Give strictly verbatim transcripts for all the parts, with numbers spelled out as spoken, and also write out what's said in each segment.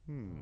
Hmm.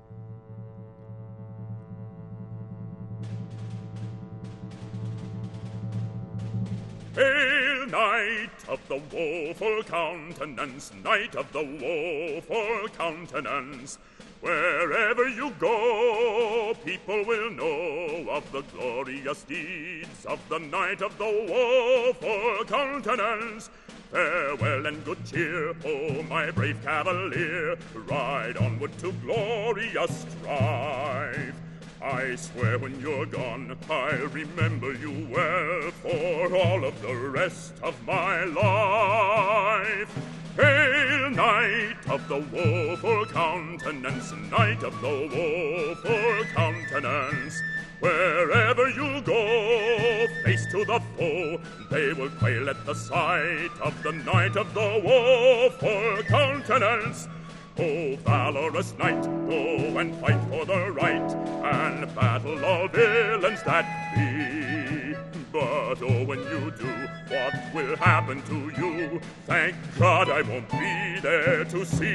Hail, Knight of the Woeful Countenance, Knight of the Woeful Countenance. Wherever you go, people will know of the glorious deeds of the Knight of the Woeful Countenance. Farewell and good cheer, oh my brave cavalier, ride onward to glorious strife. I swear when you're gone, I'll remember you well for all of the rest of my life. Hail, Knight of the Woeful Countenance, Knight of the Woeful Countenance. Wherever you go, face to the foe, they will quail at the sight of the Knight of the Woeful Countenance. O valorous knight, go and fight for the right, and battle all villains that be. But oh, when you do, what will happen to you? Thank God I won't be there to see.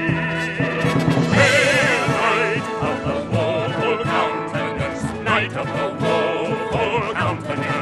Hail, Knight of the Woeful Countenance, Knight of the Woeful Countenance.